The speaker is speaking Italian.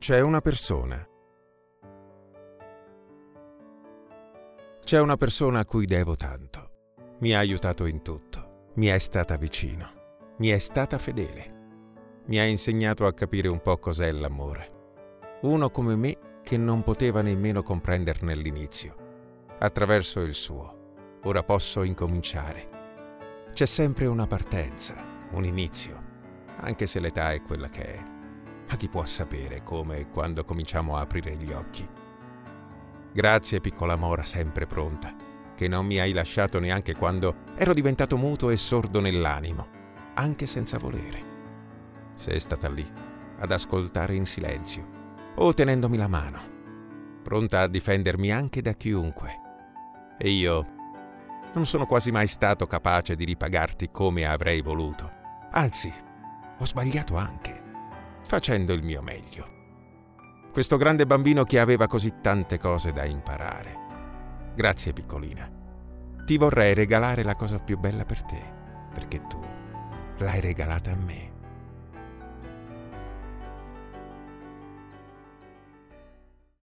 C'è una persona. C'è una persona a cui devo tanto. Mi ha aiutato in tutto. Mi è stata vicino. Mi è stata fedele. Mi ha insegnato a capire un po' cos'è l'amore. Uno come me che non poteva nemmeno comprenderne l'inizio. Attraverso il suo, ora posso incominciare. C'è sempre una partenza, un inizio, anche se l'età è quella che è. Ma chi può sapere come e quando cominciamo a aprire gli occhi? Grazie, piccola Mora, sempre pronta, che non mi hai lasciato neanche quando ero diventato muto e sordo nell'animo, anche senza volere. Sei stata lì, ad ascoltare in silenzio, o tenendomi la mano, pronta a difendermi anche da chiunque. E io non sono quasi mai stato capace di ripagarti come avrei voluto. Anzi, ho sbagliato anche, facendo il mio meglio. Questo grande bambino che aveva così tante cose da imparare. Grazie, piccolina. Ti vorrei regalare la cosa più bella per te, perché tu l'hai regalata a me.